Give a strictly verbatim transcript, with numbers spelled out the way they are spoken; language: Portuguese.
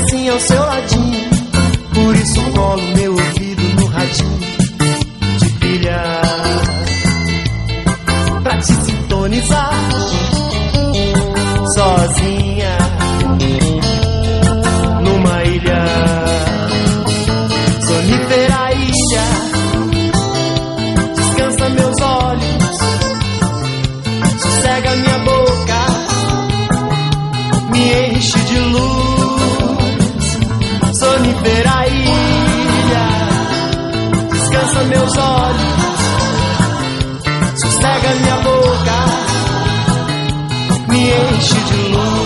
assim ao seu ladinho. Por isso colo meu ouvido no radinho de pilha pra te sintonizar sozinha numa ilha, sonífera ilha. Descansa meus olhos, sossega minha boca, me enche de luz, sonífera ilha. Descansa meus olhos, sossega minha boca, me enche de luz.